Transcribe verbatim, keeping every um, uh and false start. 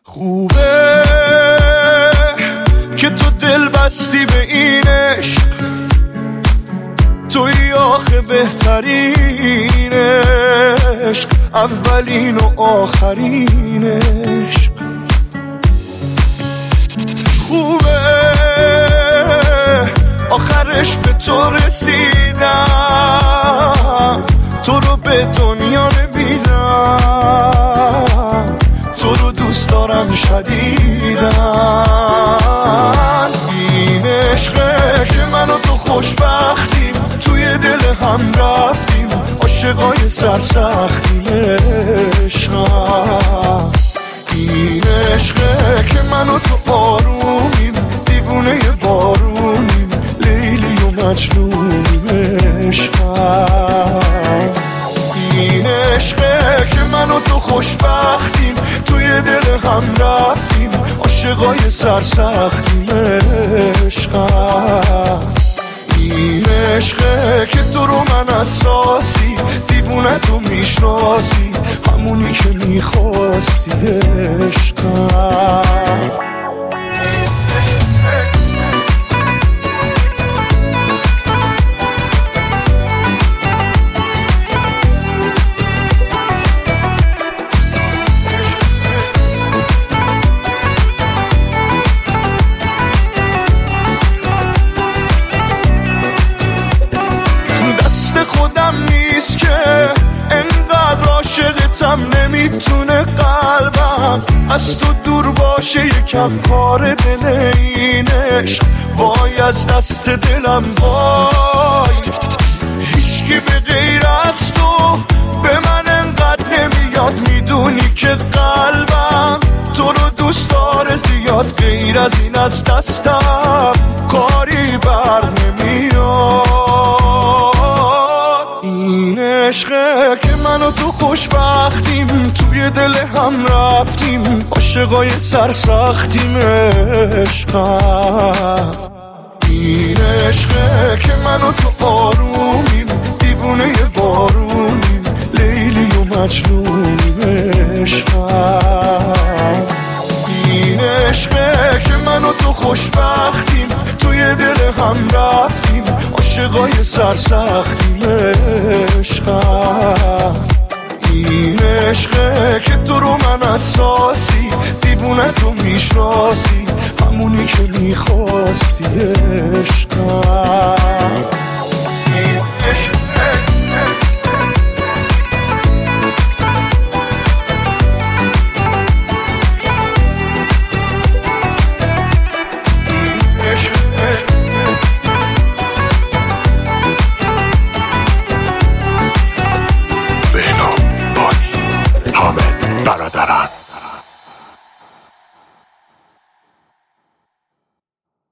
خوبه که تو دل بستی به این عشق، توی آخه بهترین عشق، اولین و آخرین عشق. خوبه آخرش به تو رسیدم، تو رو به دنیا نمیدم، تو رو دوست دارم شدیدن. این عشقه که من و تو خوشبختیم، توی دل هم رفتیم، عاشقای سرسختیم. عشقم این عشقه که من و تو آرومیم، دیوونه بارونیم، لیلی و مجنونیم. عشقم این عشقه که من و تو خوشبختیم، توی دل هم رفتیم، عاشقای سرسختیم. عشقم این عشقه که تو رو من اساسی، دیوونه تو میشناسی، همونی که میخواستی. عشقم نیست که انقدر عاشقتم، نمیتونه قلبم از تو دور باشه. یکم کار دل این عشق، وای از دست دلم وای. هیچکی به غیر از تو به من انقدر نمیاد، میدونی که قلبم تو رو دوست داره زیاد. غیر از این از دستم کاری بر نمیاد. این عشقه که من و تو خوشبختیم، توی دل هم رفتیم، عاشقای سرسختیم. عشقم این عشقه که من و تو آرومیم، دیوونه بارونیم، لیلی و مجنونیم. عشقم این عشقه که من و تو خوشبختیم، توی دل هم رفتیم، عاشقای سرسختیم. عشقم این عشقه که تو رو من اساسی، دیوونه تو میشناسی، همونی که میخواستی. عشقم